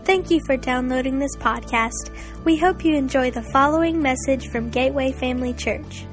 Thank you for downloading this podcast. We hope you enjoy the following message from Gateway Family Church.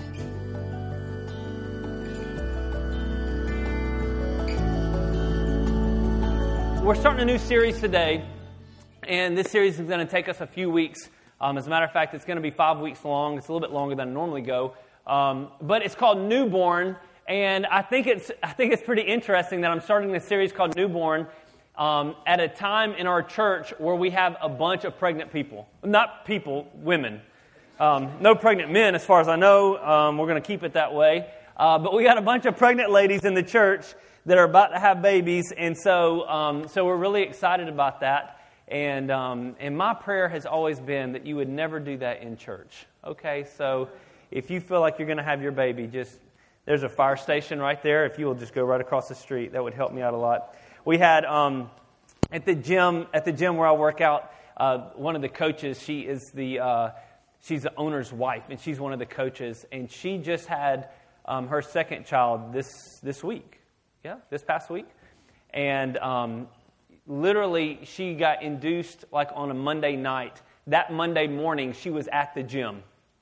We're starting a new series today, and this series is going to take us a few weeks. As a matter of fact, it's going to be 5 weeks long. It's a little bit longer than I normally go, but it's called Newborn, and I think it's pretty interesting that I'm starting this series called Newborn at a time in our church where we have a bunch of pregnant people. Not people, women. No pregnant men, as far as I know. We're going to keep it that way. But we got a bunch of pregnant ladies in the church that are about to have babies, and so we're really excited about that. And my prayer has always been that you would never do that in church. Okay, so if you feel like you're going to have your baby, there's a fire station right there. If you will just go right across the street, that would help me out a lot. We had at the gym where I work out, one of the coaches. She's the owner's wife, and she's one of the coaches. And she just had her second child this week, this past week, and literally she got induced like on a Monday night. That Monday morning, she was at the gym.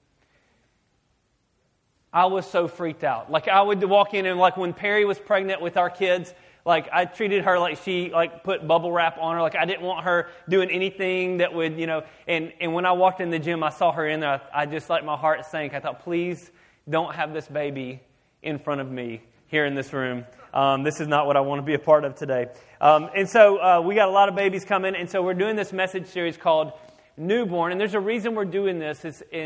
I was so freaked out. Like I would walk in and like when Perry was pregnant with our kids. Like, I treated her like she, put bubble wrap on her. Like, I didn't want her doing anything that would, And when I walked in the gym, I saw her in there. I just, my heart sank. I thought, please don't have this baby in front of me here in this room. This is not what I want to be a part of today. And so we got a lot of babies coming. And so we're doing this message series called Newborn. And there's a reason we're doing this.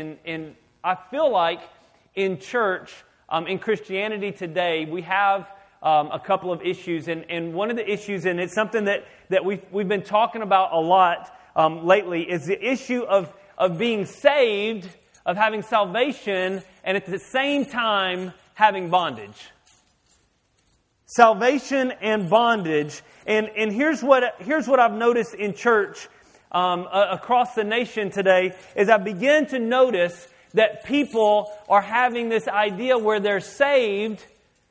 I feel like in church, in Christianity today, we have a couple of issues, and one of the issues, and it's something that we've been talking about a lot lately, is the issue of being saved, of having salvation, and at the same time having bondage. Salvation and bondage, and here's what I've noticed in church across the nation today is I begin to notice that people are having this idea where they're saved.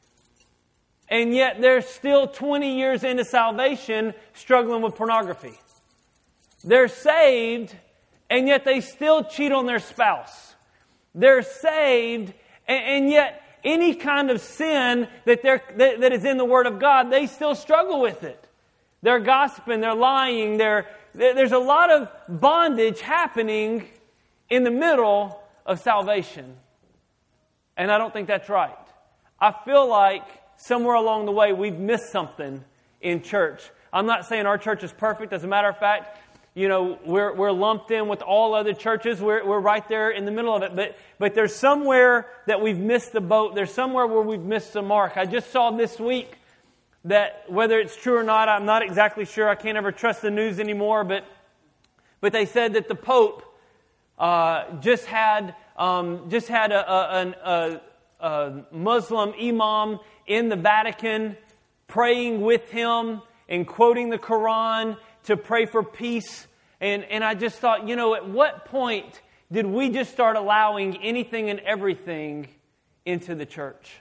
And yet they're still 20 years into salvation struggling with pornography. They're saved, and yet they still cheat on their spouse. They're saved, and yet any kind of sin that is in the Word of God, they still struggle with it. They're gossiping, they're lying, there's a lot of bondage happening in the middle of salvation. And I don't think that's right. I feel like somewhere along the way, we've missed something in church. I'm not saying our church is perfect. As a matter of fact, we're lumped in with all other churches. We're right there in the middle of it. But there's somewhere that we've missed the boat. There's somewhere where we've missed the mark. I just saw this week that whether it's true or not, I'm not exactly sure. I can't ever trust the news anymore. But they said that the Pope just had a Muslim imam in the Vatican praying with him and quoting the Quran to pray for peace. And I just thought, at what point did we just start allowing anything and everything into the church?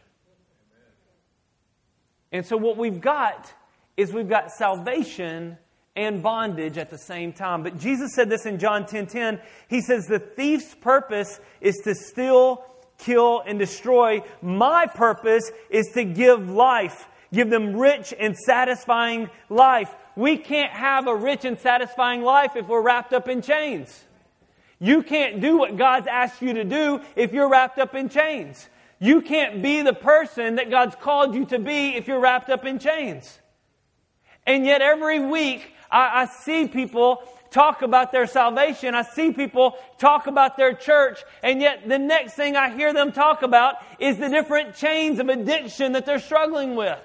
And so what we've got is we've got salvation and bondage at the same time. But Jesus said this in John 10:10. He says, the thief's purpose is to steal, kill, and destroy. My purpose is to give life. Give them rich and satisfying life. We can't have a rich and satisfying life if we're wrapped up in chains. You can't do what God's asked you to do if you're wrapped up in chains. You can't be the person that God's called you to be if you're wrapped up in chains. And yet every week I see people talk about their salvation. I see people talk about their church, and yet the next thing I hear them talk about is the different chains of addiction that they're struggling with.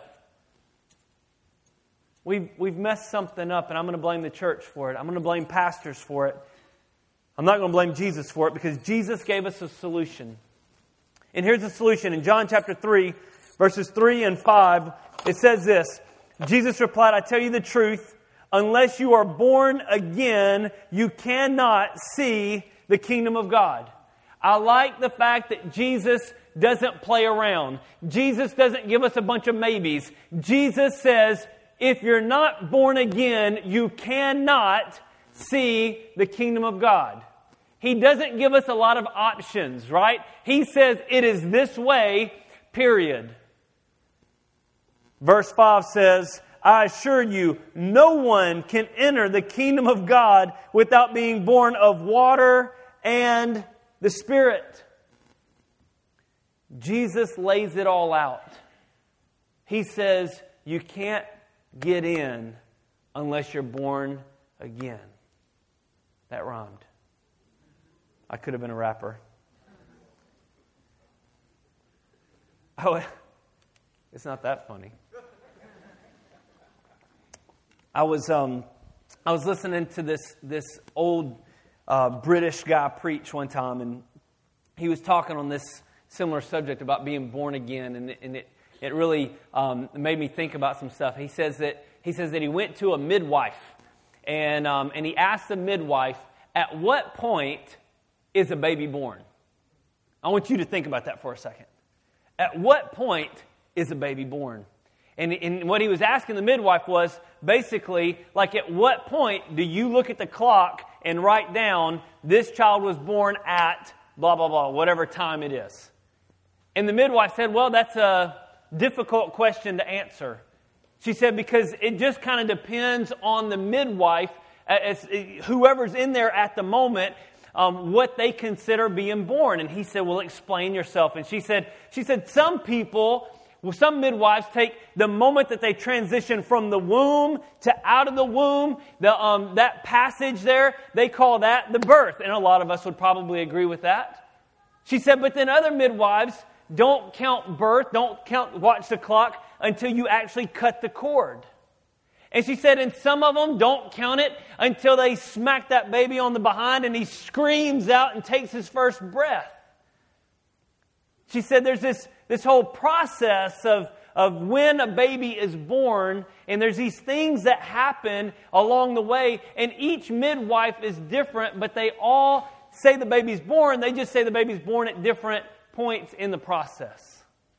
We've messed something up, and I'm going to blame the church for it. I'm going to blame pastors for it. I'm not going to blame Jesus for it, because Jesus gave us a solution. And here's the solution. In John chapter 3, verses 3 and 5, it says this. Jesus replied, I tell you the truth, unless you are born again, you cannot see the kingdom of God. I like the fact that Jesus doesn't play around. Jesus doesn't give us a bunch of maybes. Jesus says, if you're not born again, you cannot see the kingdom of God. He doesn't give us a lot of options, right? He says it is this way, period. Verse 5 says, I assure you, no one can enter the kingdom of God without being born of water and the Spirit. Jesus lays it all out. He says, you can't get in unless you're born again. That rhymed. I could have been a rapper. Oh, it's not that funny. I was listening to this old British guy preach one time, and he was talking on this similar subject about being born again, and it really made me think about some stuff. He says that he went to a midwife, and he asked the midwife, at what point is a baby born? I want you to think about that for a second. At what point is a baby born? And what he was asking the midwife was basically, like, at what point do you look at the clock and write down, this child was born at blah, blah, blah, whatever time it is? And the midwife said, well, that's a difficult question to answer. She said, because it just kind of depends on the midwife, whoever's in there at the moment, what they consider being born. And he said, well, explain yourself. And she said, some people... Well, some midwives take the moment that they transition from the womb to out of the womb, that passage there, they call that the birth. And a lot of us would probably agree with that. She said, but then other midwives don't count birth, watch the clock until you actually cut the cord. And she said, and some of them don't count it until they smack that baby on the behind and he screams out and takes his first breath. She said there's this whole process of when a baby is born, and there's these things that happen along the way, and each midwife is different, but they all say the baby's born. They just say the baby's born at different points in the process.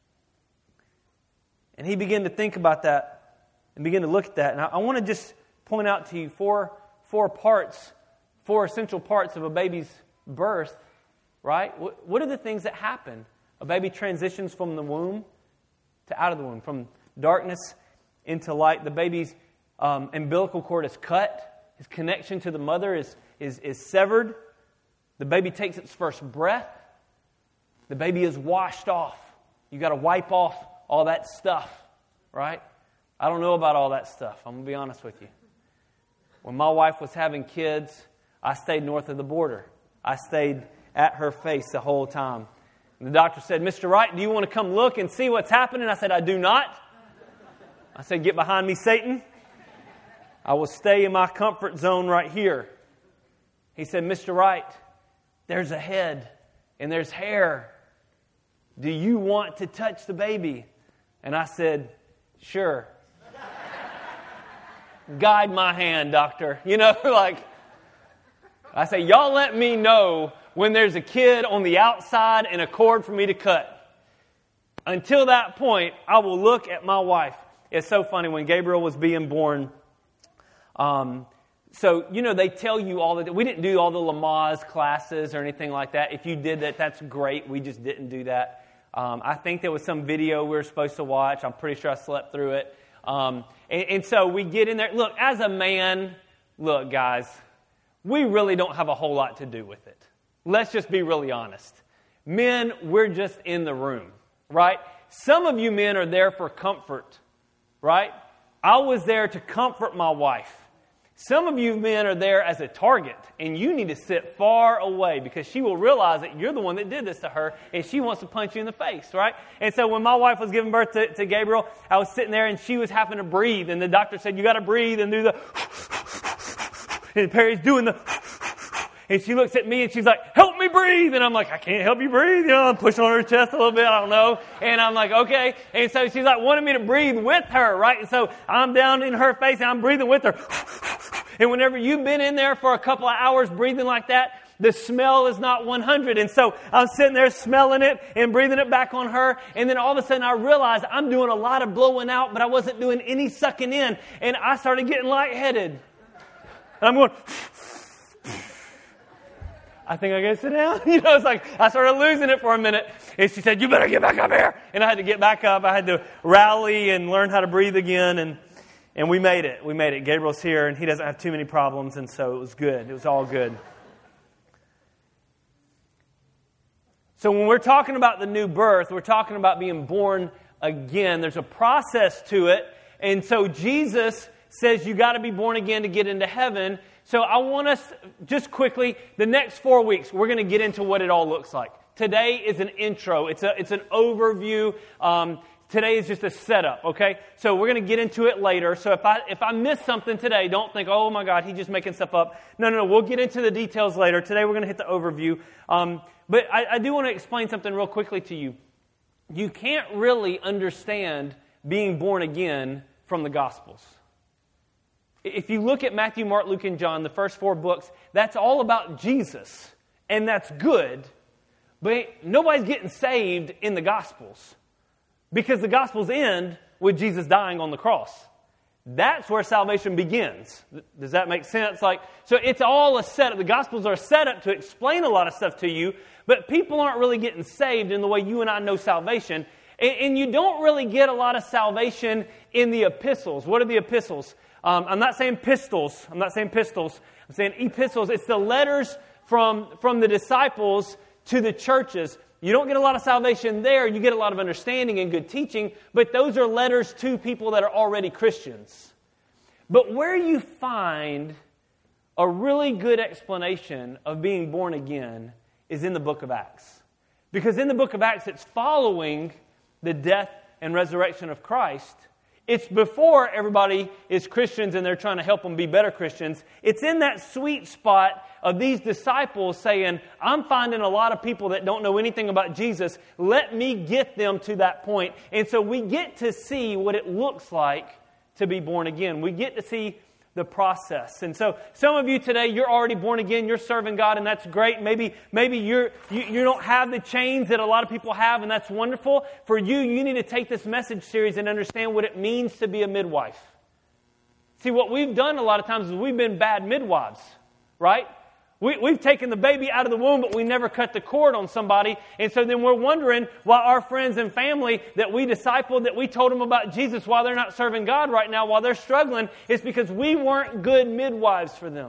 And he began to think about that and began to look at that. And I want to just point out to you four essential parts of a baby's birth, right? What are the things that happen? A baby transitions from the womb to out of the womb, from darkness into light. The baby's umbilical cord is cut. His connection to the mother is severed. The baby takes its first breath. The baby is washed off. You got to wipe off all that stuff, right? I don't know about all that stuff. I'm going to be honest with you. When my wife was having kids, I stayed north of the border. I stayed at her face the whole time. And the doctor said, Mr. Wright, do you want to come look and see what's happening? I said, I do not. I said, get behind me, Satan. I will stay in my comfort zone right here. He said, Mr. Wright, there's a head and there's hair. Do you want to touch the baby? And I said, sure. Guide my hand, doctor. I say, y'all let me know when there's a kid on the outside and a cord for me to cut. Until that point, I will look at my wife. It's so funny, when Gabriel was being born, they tell you all that. We didn't do all the Lamaze classes or anything like that. If you did that, that's great. We just didn't do that. I think there was some video we were supposed to watch. I'm pretty sure I slept through it. And so we get in there. Look, as a man, guys, we really don't have a whole lot to do with it. Let's just be really honest. Men, we're just in the room, right? Some of you men are there for comfort, right? I was there to comfort my wife. Some of you men are there as a target, and you need to sit far away because she will realize that you're the one that did this to her, and she wants to punch you in the face, right? And so when my wife was giving birth to Gabriel, I was sitting there, and she was having to breathe, and the doctor said, you got to breathe and do the... And Perry's doing the... And she looks at me and she's like, help me breathe. And I'm like, I can't help you breathe. I'm pushing on her chest a little bit. I don't know. And I'm like, okay. And so she's like, wanted me to breathe with her, right? And so I'm down in her face and I'm breathing with her. And whenever you've been in there for a couple of hours breathing like that, the smell is not 100. And so I'm sitting there smelling it and breathing it back on her. And then all of a sudden I realized I'm doing a lot of blowing out, but I wasn't doing any sucking in. And I started getting lightheaded. And I'm going, I think I got to sit down. It's like I started losing it for a minute. And she said, you better get back up here. And I had to get back up. I had to rally and learn how to breathe again. And we made it. We made it. Gabriel's here, and he doesn't have too many problems, and so it was good. It was all good. So when we're talking about the new birth, we're talking about being born again. There's a process to it. And so Jesus says you got to be born again to get into heaven. So I want us, just quickly, the next 4 weeks, we're going to get into what it all looks like. Today is an intro. It's an overview. Today is just a setup, okay? So we're going to get into it later. So if I miss something today, don't think, oh my God, he's just making stuff up. No. We'll get into the details later. Today we're going to hit the overview. But I do want to explain something real quickly to you. You can't really understand being born again from the Gospels. If you look at Matthew, Mark, Luke, and John, the first 4 books, that's all about Jesus. And that's good. But nobody's getting saved in the Gospels. Because the Gospels end with Jesus dying on the cross. That's where salvation begins. Does that make sense? So it's all a setup. The Gospels are a setup to explain a lot of stuff to you, but people aren't really getting saved in the way you and I know salvation. And you don't really get a lot of salvation in the epistles. What are the epistles? I'm not saying pistols. I'm saying epistles. It's the letters from the disciples to the churches. You don't get a lot of salvation there. You get a lot of understanding and good teaching, but those are letters to people that are already Christians. But where you find a really good explanation of being born again is in the book of Acts. Because in the book of Acts, it's following the death and resurrection of Christ. It's before everybody is Christians and they're trying to help them be better Christians. It's in that sweet spot of these disciples saying, I'm finding a lot of people that don't know anything about Jesus. Let me get them to that point. And so we get to see what it looks like to be born again. We get to see the process. And so some of you today, you're already born again, you're serving God, and that's great. Maybe you don't have the chains that a lot of people have, and that's wonderful. For you, you need to take this message series and understand what it means to be a midwife. See, what we've done a lot of times is we've been bad midwives, right? We've taken the baby out of the womb, but we never cut the cord on somebody. And so then we're wondering why our friends and family that we discipled, that we told them about Jesus while they're not serving God right now, while they're struggling, it's because we weren't good midwives for them.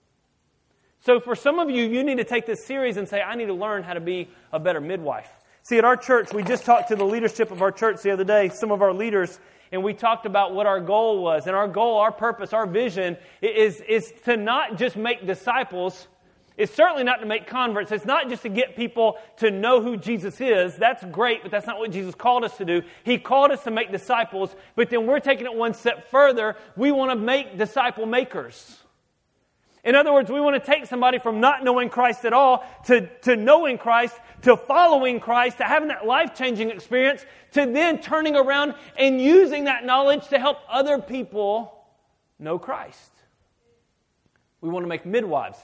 So for some of you, you need to take this series and say, I need to learn how to be a better midwife. See, at our church, we just talked to the leadership of our church the other day, some of our leaders, and we talked about what our goal was. And our goal, our purpose, our vision is to not just make disciples. It's certainly not to make converts. It's not just to get people to know who Jesus is. That's great, but that's not what Jesus called us to do. He called us to make disciples, but then we're taking it one step further. We want to make disciple makers. In other words, we want to take somebody from not knowing Christ at all to knowing Christ, to following Christ, to having that life-changing experience, to then turning around and using that knowledge to help other people know Christ. We want to make midwives.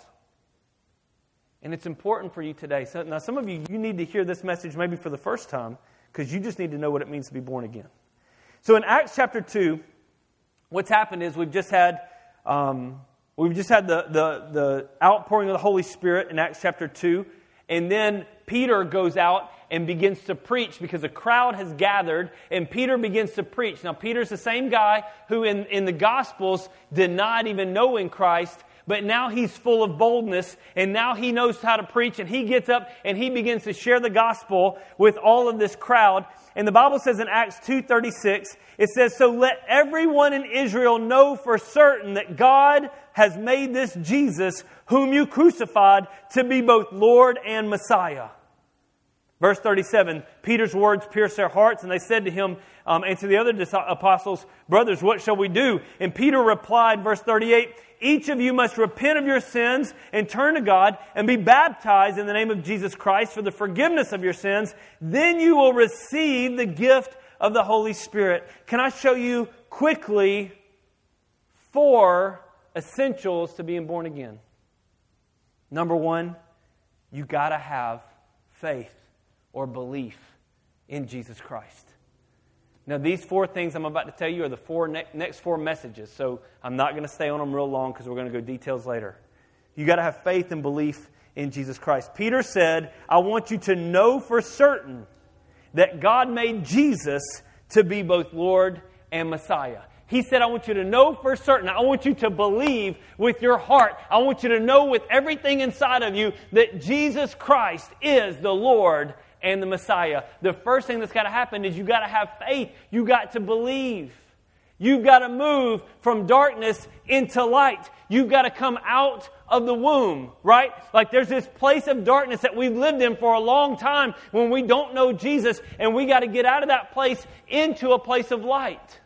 And it's important for you today. So, now, some of you need to hear this message maybe for the first time because you just need to know what it means to be born again. So in Acts chapter 2, what's happened is we've just had the outpouring of the Holy Spirit in Acts chapter 2. And then Peter goes out and begins to preach because a crowd has gathered and Peter begins to preach. Now, Peter's the same guy who in the Gospels denied even knowing Christ, but now he's full of boldness and now he knows how to preach and he gets up and he begins to share the gospel with all of this crowd. And the Bible says in Acts 2:36, it says, "So let everyone in Israel know for certain that God has made this Jesus, whom you crucified, to be both Lord and Messiah." Verse 37, Peter's words pierced their hearts, and they said to him and to the other apostles, "Brothers, what shall we do?" And Peter replied, verse 38, "Each of you must repent of your sins and turn to God and be baptized in the name of Jesus Christ for the forgiveness of your sins. Then you will receive the gift of the Holy Spirit." Can I show you quickly 4 essentials to being born again? Number 1, You got to have faith or belief in Jesus Christ. Now, these 4 things I'm about to tell you are the next 4 messages, so I'm not going to stay on them real long because we're going to go details later. You got to have faith and belief in Jesus Christ. Peter said, I want you to know for certain that God made Jesus to be both Lord and Messiah. He said, I want you to know for certain. I want you to believe with your heart. I want you to know with everything inside of you that Jesus Christ is the Lord and the Messiah. The first thing that's got to happen is you got to have faith. You got to believe. You've got to move from darkness into light. You've got to come out of the womb, right? Like there's this place of darkness that we've lived in for a long time when we don't know Jesus, and we got to get out of that place into a place of light.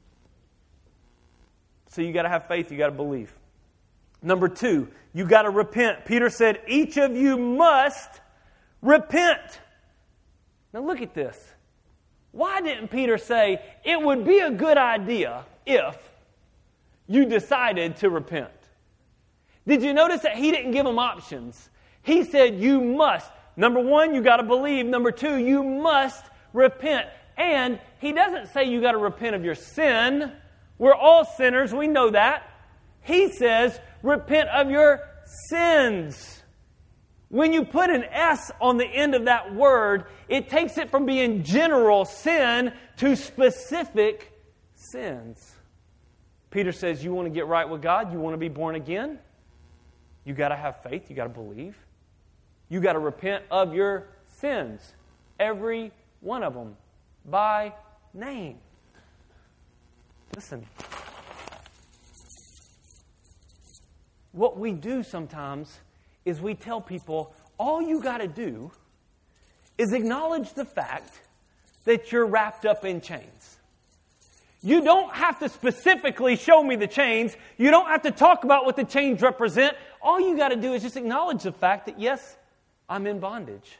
So you got to have faith, you got to believe. Number 2, you got to repent. Peter said, each of you must repent. Now look at this. Why didn't Peter say, it would be a good idea if you decided to repent? Did you notice that he didn't give them options? He said, you must. Number 1, you got to believe. Number 2, you must repent. And he doesn't say you got to repent of your sin. We're all sinners, we know that. He says, repent of your sins. When you put an S on the end of that word, it takes it from being general sin to specific sins. Peter says, you want to get right with God? You want to be born again? You got to have faith. You got to believe. You got to repent of your sins. Every one of them. By name. Listen. What we do sometimes is we tell people, all you got to do is acknowledge the fact that you're wrapped up in chains. You don't have to specifically show me the chains. You don't have to talk about what the chains represent. All you got to do is just acknowledge the fact that, yes, I'm in bondage.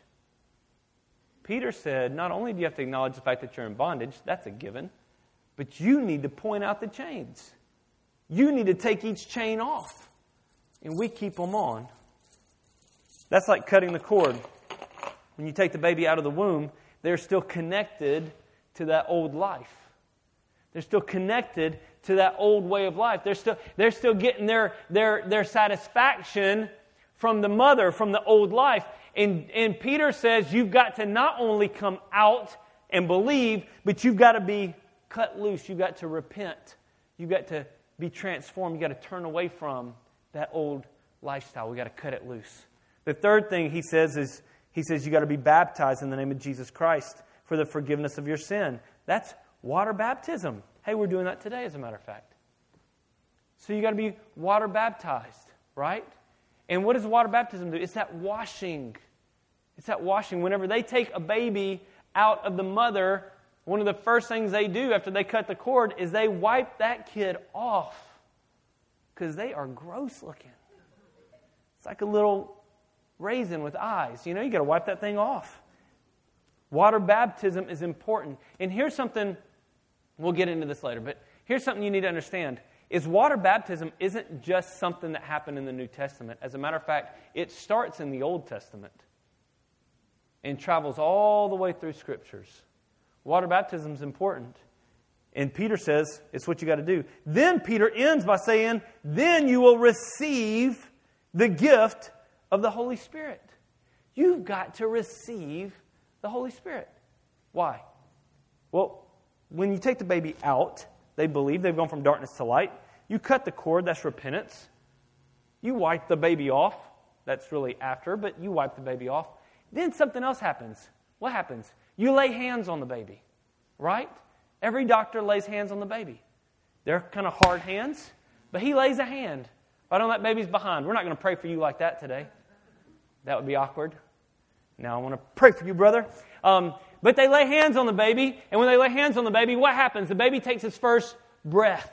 Peter said, not only do you have to acknowledge the fact that you're in bondage, that's a given, but you need to point out the chains. You need to take each chain off, and we keep them on. That's like cutting the cord. When you take the baby out of the womb, they're still connected to that old life. They're still connected to that old way of life. They're still getting their satisfaction from the mother, from the old life. And Peter says you've got to not only come out and believe, but you've got to be cut loose. You've got to repent. You've got to be transformed. You've got to turn away from that old lifestyle. We've got to cut it loose. The third thing he says is, you got to be baptized in the name of Jesus Christ for the forgiveness of your sin. That's water baptism. Hey, we're doing that today, as a matter of fact. So you got to be water baptized, right? And what does water baptism do? It's that washing. It's that washing. Whenever they take a baby out of the mother, one of the first things they do after they cut the cord is they wipe that kid off because they are gross looking. It's like a little raisin with eyes. You got to wipe that thing off. Water baptism is important. And here's something, we'll get into this later, but here's something you need to understand, is water baptism isn't just something that happened in the New Testament. As a matter of fact, it starts in the Old Testament and travels all the way through Scriptures. Water baptism is important. And Peter says it's what you got to do. Then Peter ends by saying, then you will receive the gift of the Holy Spirit. You've got to receive the Holy Spirit. Why? Well, when you take the baby out, they believe they've gone from darkness to light. You cut the cord, that's repentance. You wipe the baby off. That's really after, but you wipe the baby off. Then something else happens. What happens? You lay hands on the baby, right? Every doctor lays hands on the baby. They're kind of hard hands, but he lays a hand right on that baby's behind. We're not going to pray for you like that today. That would be awkward. Now I want to pray for you, brother. But they lay hands on the baby, and when they lay hands on the baby, what happens? The baby takes its first breath.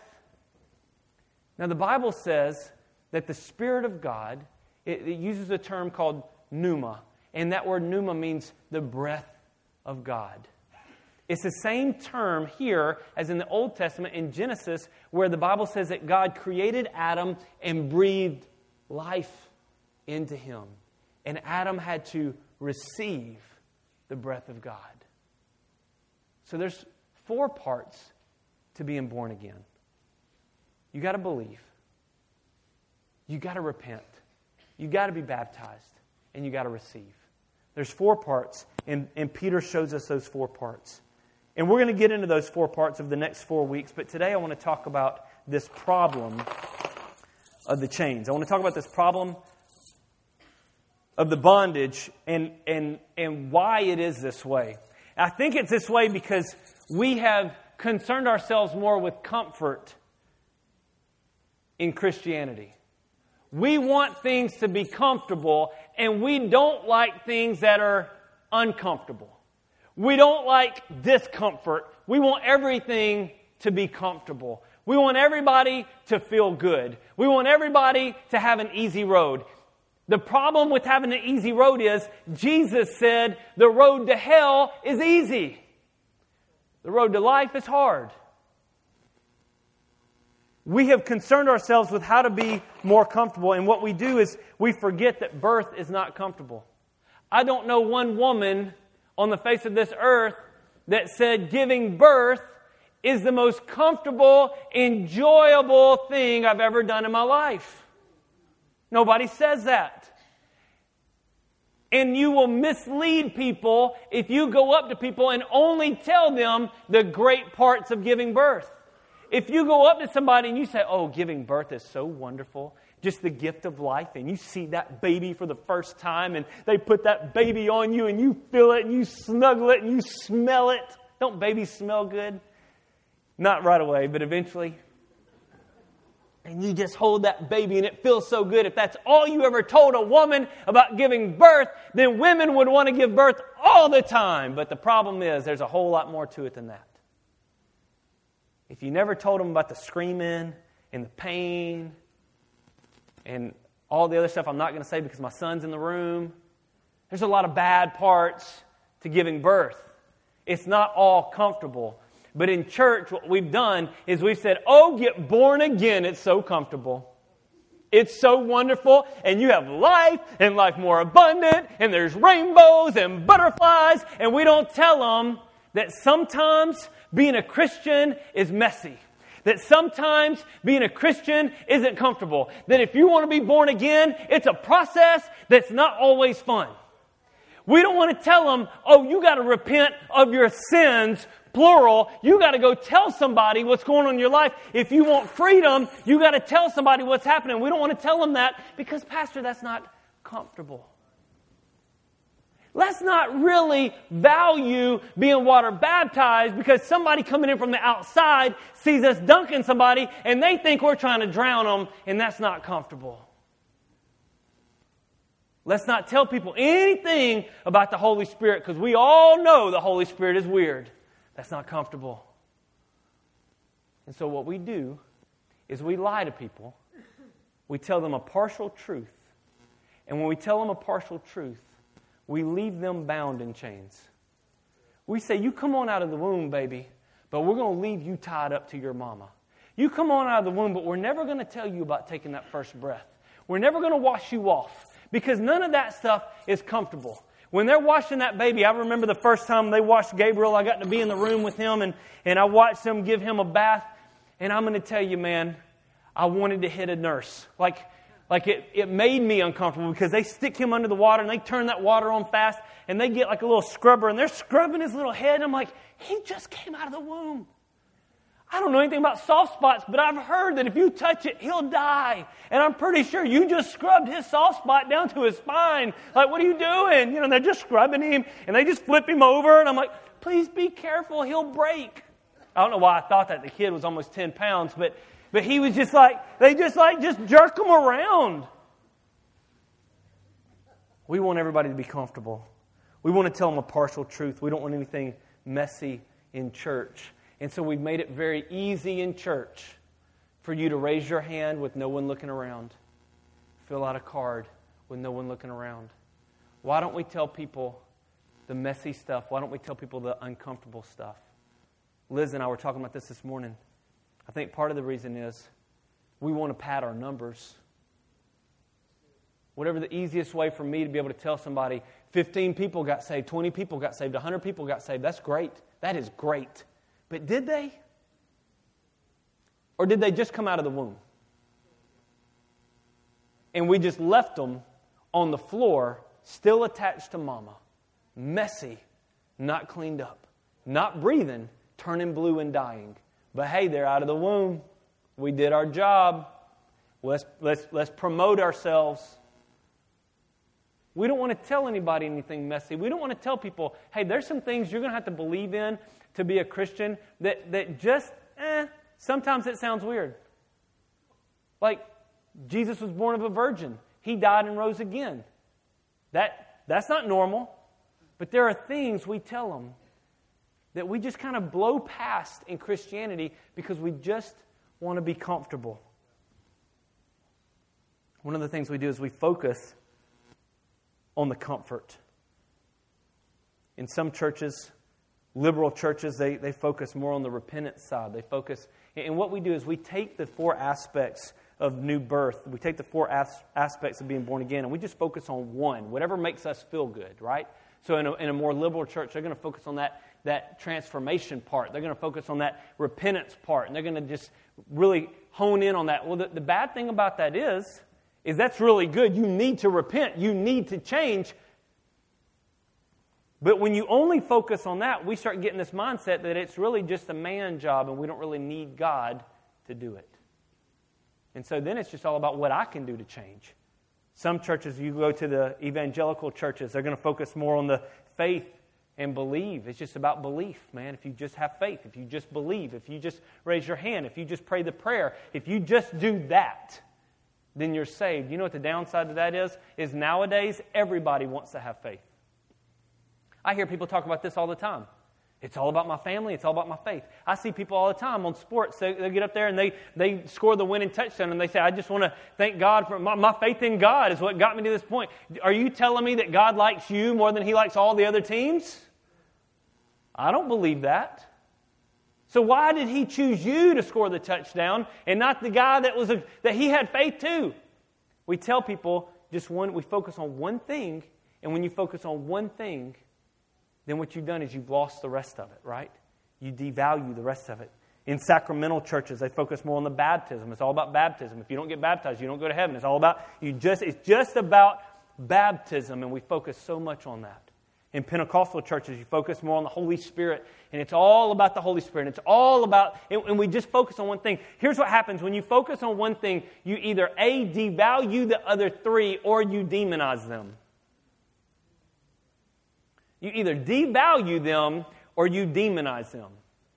Now the Bible says that the Spirit of God, it uses a term called pneuma, and that word pneuma means the breath of God. It's the same term here as in the Old Testament in Genesis, where the Bible says that God created Adam and breathed life into him. And Adam had to receive the breath of God. So there's 4 parts to being born again. You got to believe. You got to repent. You got to be baptized. And you got to receive. There's 4 parts, and Peter shows us those 4 parts. And we're going to get into those 4 parts of the next 4 weeks, but today I want to talk about this problem of the chains. I want to talk about this problem of the bondage and why it is this way. I think it's this way because we have concerned ourselves more with comfort in Christianity. We want things to be comfortable, and we don't like things that are uncomfortable. We don't like discomfort. We want everything to be comfortable. We want everybody to feel good. We want everybody to have an easy road. The problem with having an easy road is Jesus said the road to hell is easy. The road to life is hard. We have concerned ourselves with how to be more comfortable, and what we do is we forget that birth is not comfortable. I don't know one woman on the face of this earth that said giving birth is the most comfortable, enjoyable thing I've ever done in my life. Nobody says that. And you will mislead people if you go up to people and only tell them the great parts of giving birth. If you go up to somebody and you say, oh, giving birth is so wonderful, just the gift of life, and you see that baby for the first time, and they put that baby on you, and you feel it, and you snuggle it, and you smell it. Don't babies smell good? Not right away, but eventually. And you just hold that baby, and it feels so good. If that's all you ever told a woman about giving birth, then women would want to give birth all the time. But the problem is, there's a whole lot more to it than that. If you never told them about the screaming and the pain and all the other stuff I'm not going to say because my son's in the room, there's a lot of bad parts to giving birth. It's not all comfortable. But in church, what we've done is we've said, oh, get born again. It's so comfortable. It's so wonderful. And you have life and life more abundant. And there's rainbows and butterflies. And we don't tell them that sometimes being a Christian is messy. That sometimes being a Christian isn't comfortable. That if you want to be born again, it's a process that's not always fun. We don't want to tell them, oh, you got to repent of your sins, plural. You got to go tell somebody what's going on in your life. If you want freedom, you got to tell somebody what's happening. We don't want to tell them that because, Pastor, that's not comfortable. Let's not really value being water baptized because somebody coming in from the outside sees us dunking somebody and they think we're trying to drown them, and that's not comfortable. Let's not tell people anything about the Holy Spirit because we all know the Holy Spirit is weird. That's not comfortable. And so what we do is we lie to people. We tell them a partial truth. And when we tell them a partial truth, we leave them bound in chains. We say, you come on out of the womb, baby, but we're going to leave you tied up to your mama. You come on out of the womb, but we're never going to tell you about taking that first breath. We're never going to wash you off because none of that stuff is comfortable. When they're washing that baby, I remember the first time they washed Gabriel, I got to be in the room with him and I watched them give him a bath. And I'm going to tell you, man, I wanted to hit a nurse. Like it made me uncomfortable because they stick him under the water and they turn that water on fast and they get like a little scrubber and they're scrubbing his little head. And I'm like, he just came out of the womb. I don't know anything about soft spots, but I've heard that if you touch it, he'll die. And I'm pretty sure you just scrubbed his soft spot down to his spine. Like, what are you doing? You know, they're just scrubbing him and they just flip him over. And I'm like, please be careful, he'll break. I don't know why I thought that. The kid was almost 10 pounds, but he was just like, they just jerk him around. We want everybody to be comfortable. We want to tell them a partial truth. We don't want anything messy in church. And so we've made it very easy in church for you to raise your hand with no one looking around. Fill out a card with no one looking around. Why don't we tell people the messy stuff? Why don't we tell people the uncomfortable stuff? Liz and I were talking about this morning. I think part of the reason is we want to pad our numbers. Whatever the easiest way for me to be able to tell somebody, 15 people got saved, 20 people got saved, 100 people got saved. That's great. That is great. But did they? Or did they just come out of the womb? And we just left them on the floor, still attached to mama. Messy, not cleaned up, not breathing, turning blue and dying. But hey, they're out of the womb. We did our job. Let's promote ourselves. We don't want to tell anybody anything messy. We don't want to tell people, hey, there's some things you're going to have to believe in to be a Christian that just, sometimes it sounds weird. Like, Jesus was born of a virgin. He died and rose again. That's not normal. But there are things we tell them that we just kind of blow past in Christianity because we just want to be comfortable. One of the things we do is we focus on the comfort. In some churches, liberal churches, they focus more on the repentance side. They focus, and what we do is we take the 4 aspects of new birth. We take the 4 aspects of being born again, and we just focus on one, whatever makes us feel good, right? So in a more liberal church, they're going to focus on that transformation part. They're going to focus on that repentance part, and they're going to just really hone in on that. Well, the bad thing about that is that's really good. You need to repent. You need to change. But when you only focus on that, we start getting this mindset that it's really just a man job and we don't really need God to do it. And so then it's just all about what I can do to change. Some churches, you go to the evangelical churches, they're going to focus more on the faith and believe. It's just about belief, man. If you just have faith, if you just believe, if you just raise your hand, if you just pray the prayer, if you just do that, then you're saved. You know what the downside to that is? Is nowadays, everybody wants to have faith. I hear people talk about this all the time. It's all about my family. It's all about my faith. I see people all the time on sports. They get up there and they score the winning touchdown and they say, I just want to thank God for my faith in God is what got me to this point. Are you telling me that God likes you more than He likes all the other teams? I don't believe that. So why did He choose you to score the touchdown and not the guy that He had faith to? We tell people we focus on one thing, and when you focus on one thing, then what you've done is you've lost the rest of it, right? You devalue the rest of it. In sacramental churches, they focus more on the baptism. It's all about baptism. If you don't get baptized, you don't go to heaven. It's all about it's just about baptism, and we focus so much on that. In Pentecostal churches, you focus more on the Holy Spirit, and it's all about the Holy Spirit. It's all about, and we just focus on one thing. Here's what happens. When you focus on one thing, you either A, devalue the other 3, or you demonize them. You either devalue them or you demonize them.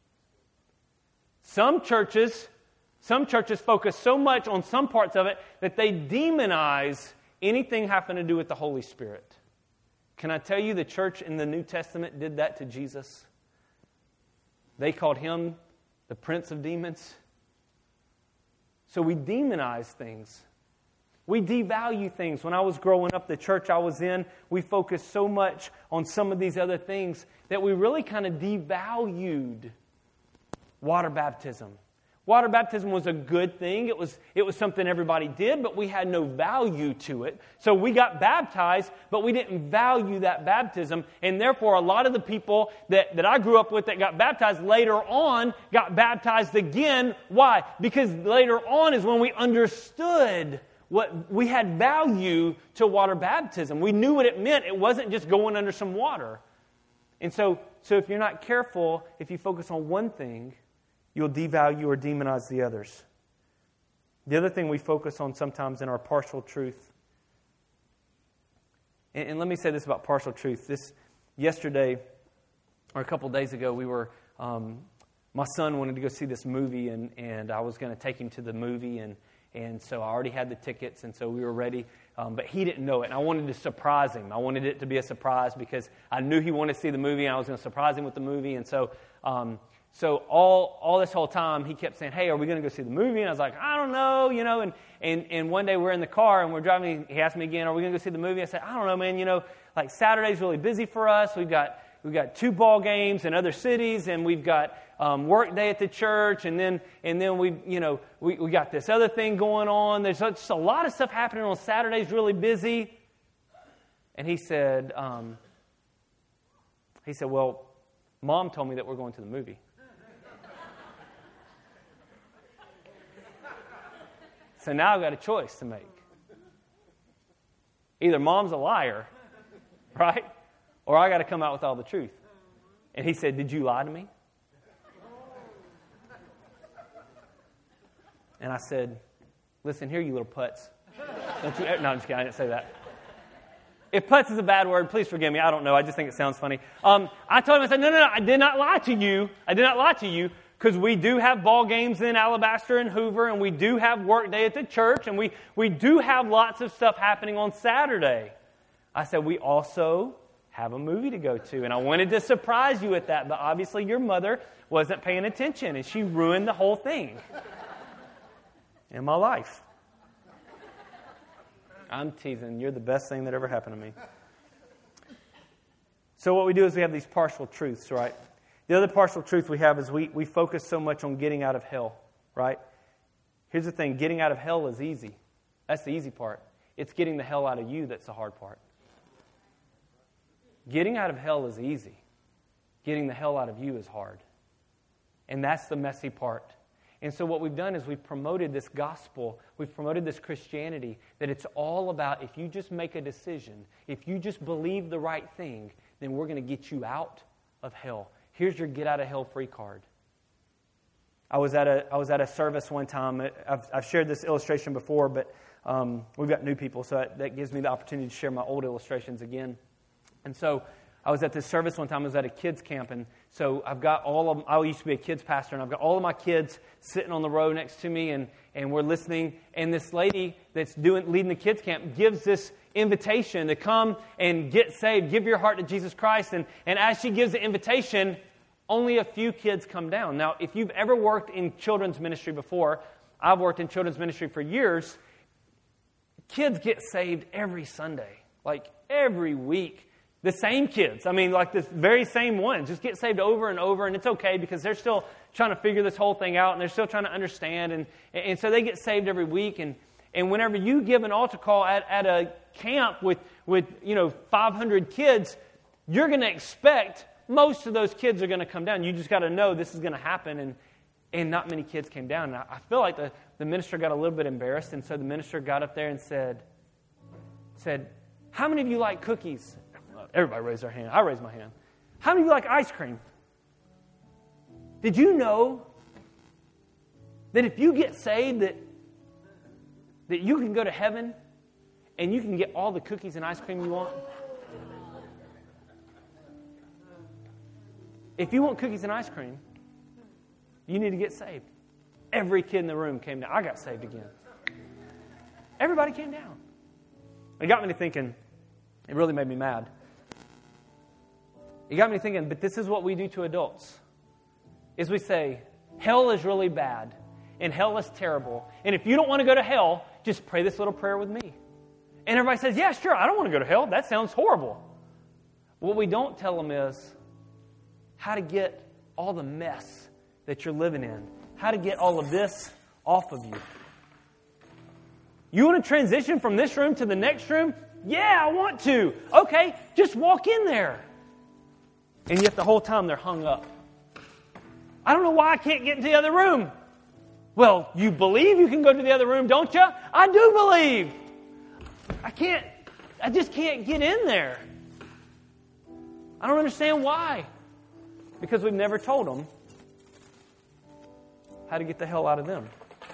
Some churches focus so much on some parts of it that they demonize anything having to do with the Holy Spirit. Can I tell you the church in the New Testament did that to Jesus? They called Him the Prince of Demons. So we demonize things. We devalue things. When I was growing up, the church I was in, we focused so much on some of these other things that we really kind of devalued water baptism. Water baptism was a good thing. It was something everybody did, but we had no value to it. So we got baptized, but we didn't value that baptism. And therefore, a lot of the people that I grew up with that got baptized later on got baptized again. Why? Because later on is when we understood what we had value to water baptism. We knew what it meant. It wasn't just going under some water. And so if you're not careful, if you focus on one thing, you'll devalue or demonize the others. The other thing we focus on sometimes in our partial truth, and let me say this about partial truth. Yesterday, or a couple days ago, we were, my son wanted to go see this movie, and I was going to take him to the movie, and so I already had the tickets, and so we were ready. But he didn't know it, and I wanted to surprise him. I wanted it to be a surprise because I knew he wanted to see the movie, and I was going to surprise him with the movie. And so all this whole time, he kept saying, hey, are we going to go see the movie? And I was like, I don't know, And one day we're in the car, and we're driving. He asked me again, are we going to go see the movie? I said, I don't know, man. Like Saturday's really busy for us. We've got 2 ball games in other cities, and we've got work day at the church, and then we got this other thing going on. There's just a lot of stuff happening on Saturdays, really busy. And he said, well, Mom told me that we're going to the movie. So now I've got a choice to make. Either Mom's a liar, right? Or I got to come out with all the truth. And he said, did you lie to me? And I said, listen here, you little putz. Don't you ever... No, I'm just kidding. I didn't say that. If putz is a bad word, please forgive me. I don't know. I just think it sounds funny. I told him, I said, no, I did not lie to you. I did not lie to you, because we do have ball games in Alabaster and Hoover, and we do have work day at the church, and we do have lots of stuff happening on Saturday. I said, we also have a movie to go to, and I wanted to surprise you with that, but obviously your mother wasn't paying attention, and she ruined the whole thing in my life. I'm teasing. You're the best thing that ever happened to me. So what we do is we have these partial truths, right? The other partial truth we have is we focus so much on getting out of hell, right? Here's the thing. Getting out of hell is easy. That's the easy part. It's getting the hell out of you that's the hard part. Getting out of hell is easy. Getting the hell out of you is hard. And that's the messy part. And so what we've done is we've promoted this gospel, we've promoted this Christianity, that it's all about if you just make a decision, if you just believe the right thing, then we're going to get you out of hell. Here's your get out of hell free card. I was at a service one time. I've shared this illustration before, but we've got new people, so that gives me the opportunity to share my old illustrations again. And so I was at this service one time. I was at a kids camp, and so I've got I used to be a kids pastor, and I've got all of my kids sitting on the row next to me, and we're listening. And this lady that's leading the kids camp gives this invitation to come and get saved, give your heart to Jesus Christ. And as she gives the invitation, only a few kids come down. Now, if you've ever worked in children's ministry before, I've worked in children's ministry for years, kids get saved every Sunday, like every week. The same kids, like the very same ones, just get saved over and over, and it's okay because they're still trying to figure this whole thing out, and they're still trying to understand, and so they get saved every week. And whenever you give an altar call at a camp with 500 kids, you're going to expect most of those kids are going to come down. You just got to know this is going to happen, and not many kids came down. And I feel like the minister got a little bit embarrassed, and so the minister got up there and said, how many of you like cookies? Everybody raised their hand. I raised my hand. How many of you like ice cream? Did you know that if you get saved that you can go to heaven and you can get all the cookies and ice cream you want? If you want cookies and ice cream, you need to get saved. Every kid in the room came down. I got saved again. Everybody came down. It got me to thinking, it really made me mad. It got me thinking, but this is what we do to adults. Is we say, hell is really bad, and hell is terrible, and if you don't want to go to hell, just pray this little prayer with me. And everybody says, yeah, sure, I don't want to go to hell. That sounds horrible. What we don't tell them is how to get all the mess that you're living in, how to get all of this off of you. You want to transition from this room to the next room? Yeah, I want to. Okay, just walk in there. And yet the whole time they're hung up. I don't know why I can't get into the other room. Well, you believe you can go to the other room, don't you? I do believe. I just can't get in there. I don't understand why. Because we've never told them how to get the hell out of them.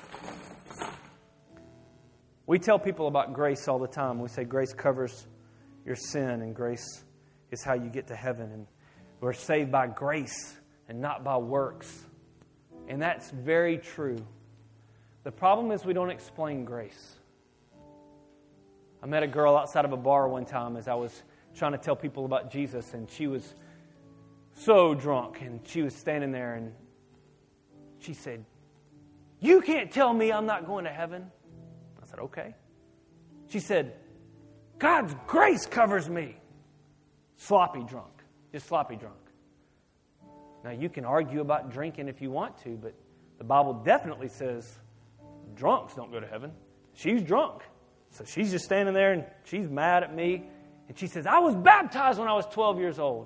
We tell people about grace all the time. We say grace covers your sin, and grace is how you get to heaven, and we're saved by grace and not by works. And that's very true. The problem is we don't explain grace. I met a girl outside of a bar one time as I was trying to tell people about Jesus, and she was so drunk, and she was standing there, and she said, "You can't tell me I'm not going to heaven." I said, "Okay." She said, "God's grace covers me." Sloppy drunk. Just sloppy drunk. Now, you can argue about drinking if you want to, but the Bible definitely says drunks don't go to heaven. She's drunk. So she's just standing there and she's mad at me. And she says, I was baptized when I was 12 years old.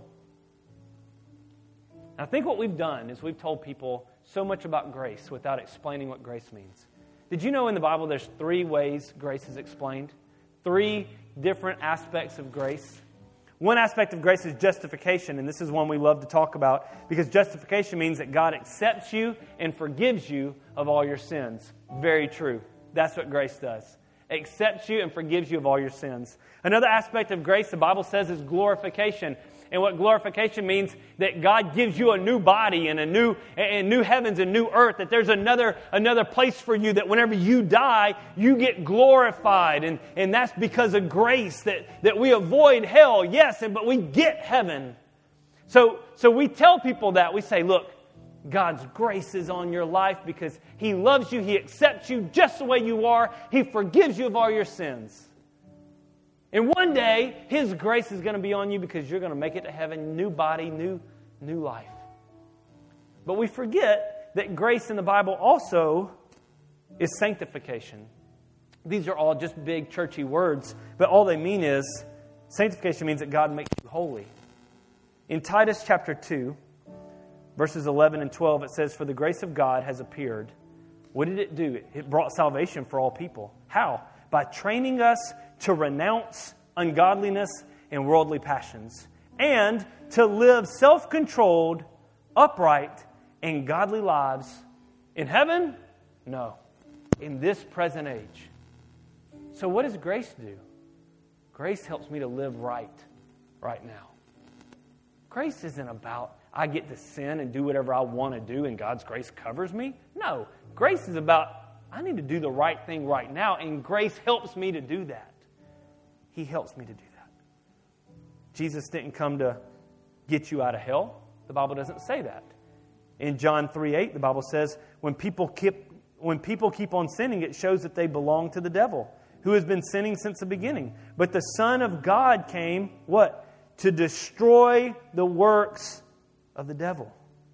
And I think what we've done is we've told people so much about grace without explaining what grace means. Did you know in the Bible there's 3 ways grace is explained? 3 different aspects of grace. One aspect of grace is justification, and this is one we love to talk about because justification means that God accepts you and forgives you of all your sins. Very true. That's what grace does. Accepts you and forgives you of all your sins. Another aspect of grace, the Bible says, is glorification. And what glorification means, that God gives you a new body and new heavens and new earth, that there's another place for you, that whenever you die, you get glorified. And that's because of grace, that we avoid hell, yes, but we get heaven. So we tell people that. We say, look, God's grace is on your life because He loves you, He accepts you just the way you are, He forgives you of all your sins. And one day, His grace is going to be on you because you're going to make it to heaven, new body, new life. But we forget that grace in the Bible also is sanctification. These are all just big churchy words, but all they mean is, sanctification means that God makes you holy. In Titus chapter 2, verses 11 and 12, it says, for the grace of God has appeared. What did it do? It brought salvation for all people. How? By training us to renounce ungodliness and worldly passions, and to live self-controlled, upright, and godly lives in heaven? No. In this present age. So what does grace do? Grace helps me to live right now. Grace isn't about I get to sin and do whatever I want to do and God's grace covers me. No. Grace is about I need to do the right thing right now, and grace helps me to do that. He helps me to do that. Jesus didn't come to get you out of hell. The Bible doesn't say that. In John 3:8, the Bible says, when people keep on sinning, it shows that they belong to the devil, who has been sinning since the beginning. But the Son of God came, what? To destroy the works of the devil.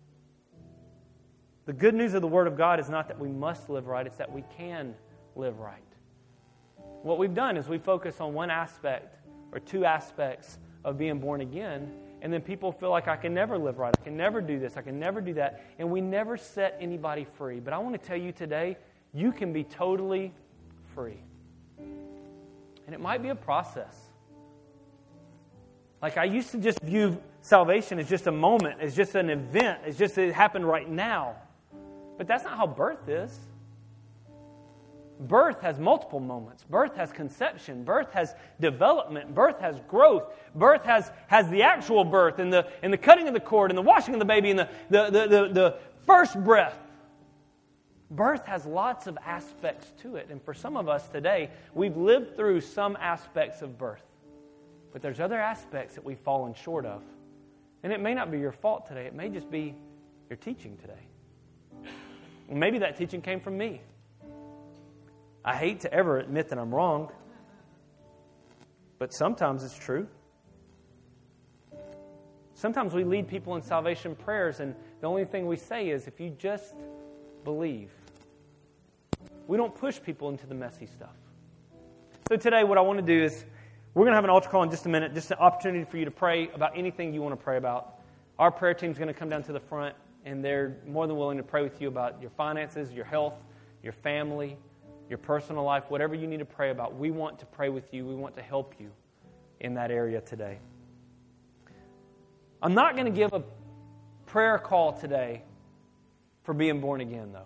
The good news of the Word of God is not that we must live right, it's that we can live right. What we've done is we focus on one aspect or 2 aspects of being born again, and then people feel like I can never live right, I can never do this, I can never do that, and we never set anybody free. But I want to tell you today, you can be totally free. And it might be a process. Like I used to just view salvation as just a moment, as just an event, as just it happened right now. But that's not how birth is. Birth has multiple moments. Birth has conception. Birth has development. Birth has growth. Birth has the actual birth and the cutting of the cord and the washing of the baby and the first breath. Birth has lots of aspects to it. And for some of us today, we've lived through some aspects of birth. But there's other aspects that we've fallen short of. And it may not be your fault today. It may just be your teaching today. And maybe that teaching came from me. I hate to ever admit that I'm wrong, but sometimes it's true. Sometimes we lead people in salvation prayers, and the only thing we say is, if you just believe. We don't push people into the messy stuff. So today what I want to do is, we're going to have an altar call in just a minute, just an opportunity for you to pray about anything you want to pray about. Our prayer team is going to come down to the front, and they're more than willing to pray with you about your finances, your health, your family, your personal life, whatever you need to pray about. We want to pray with you. We want to help you in that area today. I'm not going to give a prayer call today for being born again, though.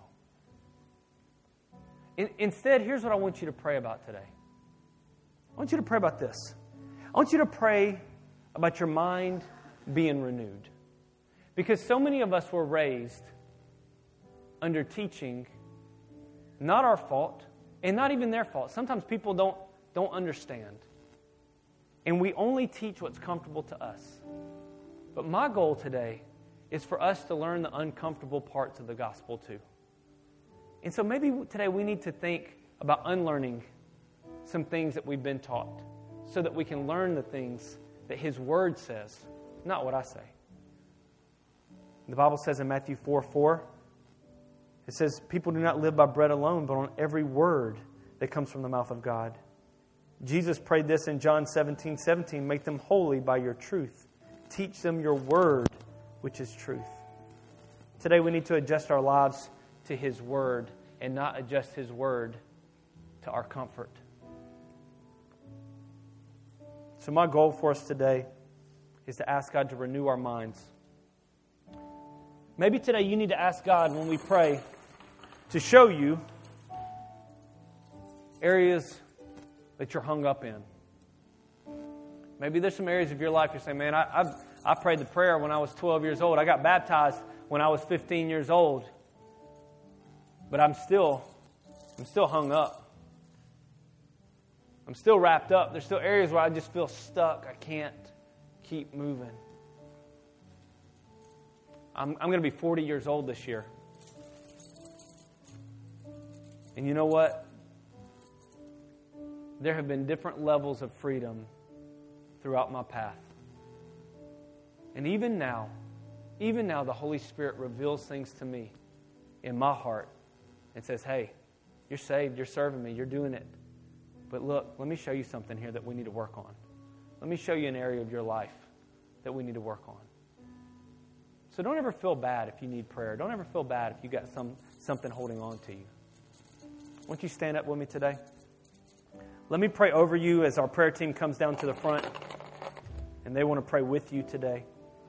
Instead, here's what I want you to pray about today. I want you to pray about this. I want you to pray about your mind being renewed. Because so many of us were raised under teaching, not our fault, and not even their fault. Sometimes people don't understand. And we only teach what's comfortable to us. But my goal today is for us to learn the uncomfortable parts of the gospel too. And so maybe today we need to think about unlearning some things that we've been taught so that we can learn the things that His Word says, not what I say. The Bible says in Matthew 4:4, it says, people do not live by bread alone, but on every word that comes from the mouth of God. Jesus prayed this in John 17:17, make them holy by your truth. Teach them your word, which is truth. Today we need to adjust our lives to His word and not adjust His word to our comfort. So my goal for us today is to ask God to renew our minds. Maybe today you need to ask God when we pray to show you areas that you're hung up in. Maybe there's some areas of your life you're saying, man, I prayed the prayer when I was 12 years old. I got baptized when I was 15 years old. But I'm still hung up. I'm still wrapped up. There's still areas where I just feel stuck. I can't keep moving. I'm going to be 40 years old this year. And you know what? There have been different levels of freedom throughout my path. And even now, the Holy Spirit reveals things to me in my heart and says, hey, you're saved, you're serving me, you're doing it. But look, let me show you something here that we need to work on. Let me show you an area of your life that we need to work on. So don't ever feel bad if you need prayer. Don't ever feel bad if you got something holding on to you. Won't you stand up with me today? Let me pray over you as our prayer team comes down to the front, and they want to pray with you today.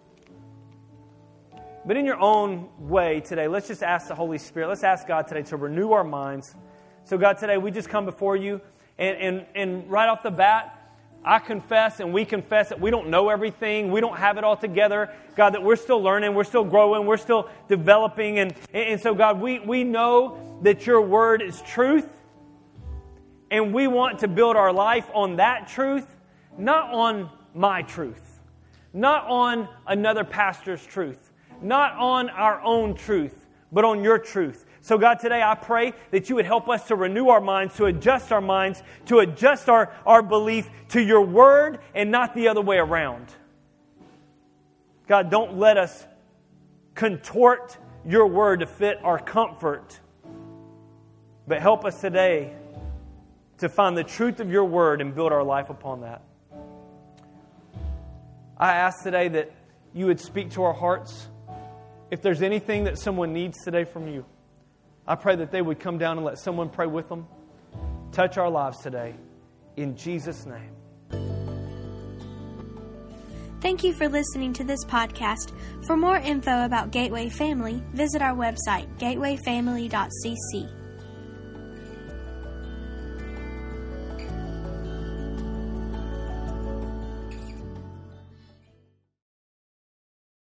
But in your own way today, let's just ask the Holy Spirit. Let's ask God today to renew our minds. So God, today we just come before you, and right off the bat, I confess and we confess that we don't know everything. We don't have it all together. God, that we're still learning, we're still growing, we're still developing. And so God, we know that your word is truth. And we want to build our life on that truth, not on my truth, not on another pastor's truth, not on our own truth, but on your truth. So God, today I pray that you would help us to renew our minds, to adjust our belief to your word and not the other way around. God, don't let us contort your word to fit our comfort, but help us today to find the truth of your word and build our life upon that. I ask today that you would speak to our hearts. If there's anything that someone needs today from you, I pray that they would come down and let someone pray with them. Touch our lives today. In Jesus' name. Thank you for listening to this podcast. For more info about Gateway Family, visit our website, gatewayfamily.cc.